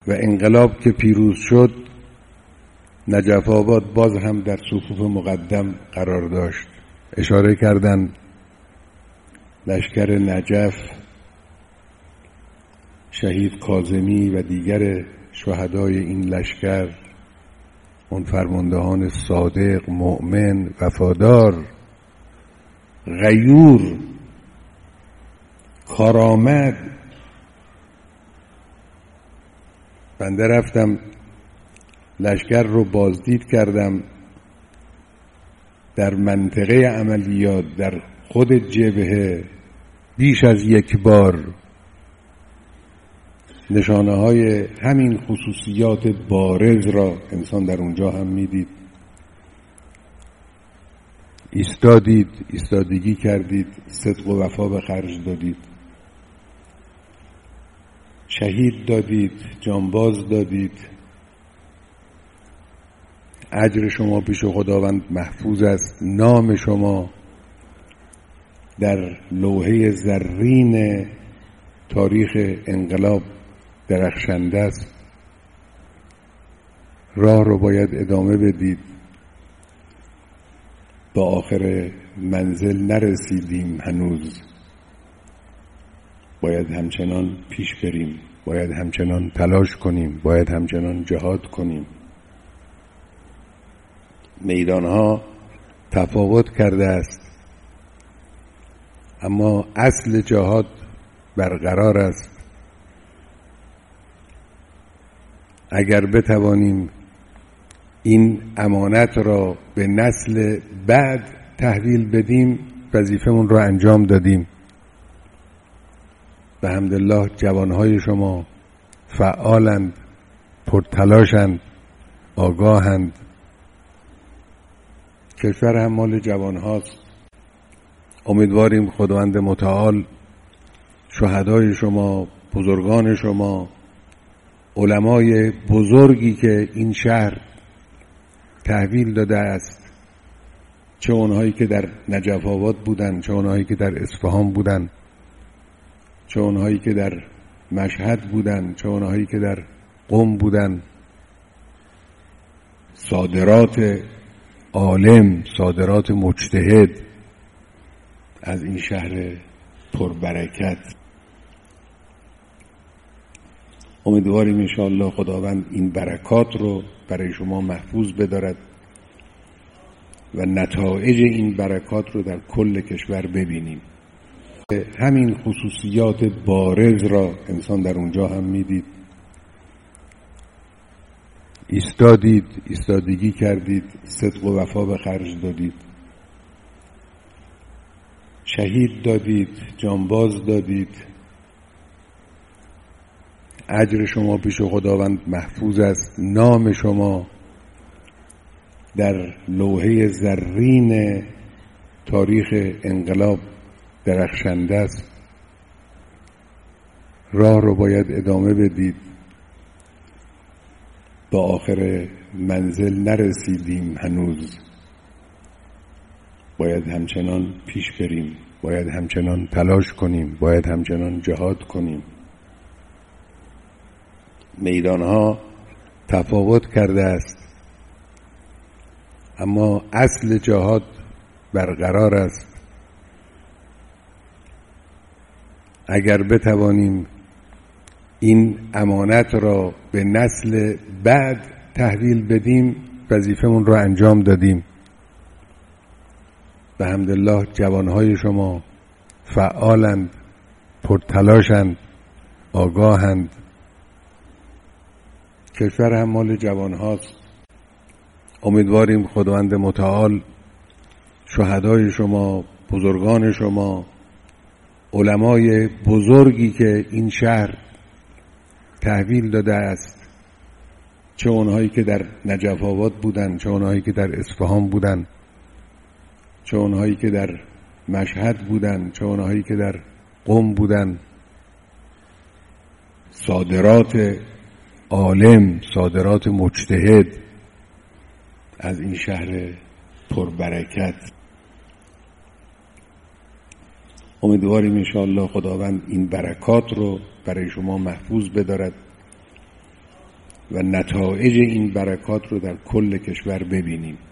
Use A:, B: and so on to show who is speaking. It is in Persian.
A: و انقلاب که پیروز شد، نجف آباد باز هم در صفوف مقدم قرار داشت. اشاره کردن لشکر نجف، شهید کاظمی و دیگر شهدای این لشکر، اون فرماندهان صادق، مؤمن، وفادار، غیور، کارآمد. بنده رفتم لشکر رو بازدید کردم در منطقه عملیات، در خود جبهه بیش از یک بار نشانه های همین خصوصیات بارز را انسان در اونجا هم میدید. ایستادید، ایستادگی کردید، صدق و وفا به خرج دادید، شهید دادید، جانباز دادید. اجر شما پیش خداوند محفوظ است. نام شما در لوحه زرین تاریخ انقلاب درخشنده است. راه رو باید ادامه بدید. با آخر منزل نرسیدیم هنوز. باید همچنان پیش بریم، باید همچنان تلاش کنیم، باید همچنان جهاد کنیم. میدانها تفاوت کرده است، اما اصل جهاد برقرار است. اگر بتوانیم این امانت را به نسل بعد تحویل بدیم، وظیفمون را انجام دادیم. به حمدالله جوانهای شما فعالند، پرتلاشند، آگاهند. کشور هم مال جوانهاست. امیدواریم خداوند متعال شهدای شما، بزرگان شما، علمای بزرگی که این شهر تحویل داده است، چه اونهایی که در نجف آباد بودن، چه اونهایی که در اصفهان بودن، چه اونهایی که در مشهد بودن، چه اونهایی که در قم بودن، صادرات عالم، صادرات مجتهد از این شهر پربرکت. امیدواریم انشاءالله خداوند این برکات رو برای شما محفوظ بدارد و نتایج این برکات رو در کل کشور ببینیم. همین خصوصیات بارز را انسان در اونجا هم میدید. ایستادید، ایستادگی کردید، صدق و وفا به خرج دادید، شهید دادید، جانباز دادید. اجر شما پیش خداوند محفوظ است. نام شما در لوحه زرین تاریخ انقلاب درخشنده است. راه رو باید ادامه بدید. با آخر منزل نرسیدیم هنوز. باید همچنان پیش بریم، باید همچنان تلاش کنیم، باید همچنان جهاد کنیم. میدانها تفاوت کرده است، اما اصل جهاد برقرار است. اگر بتوانیم این امانت را به نسل بعد تحویل بدیم، وظیفمون را انجام دادیم. به حمدالله جوانهای شما فعالند، پرتلاشند، آگاهند. کشور هم مال جوانهاست. امیدواریم خداوند متعال شهدای شما، بزرگان شما، علمای بزرگی که این شهر تحویل داده است، چه اونهایی که در نجف آباد بودن، چه اونهایی که در اصفهان بودن، چه اونهایی که در مشهد بودن، چه اونهایی که در قم بودن، صادرات عالم، صادرات مجتهد از این شهر پربرکت. امیدواریم انشاءالله خداوند این برکات رو برای شما محفوظ بدارد و نتایج این برکات رو در کل کشور ببینیم.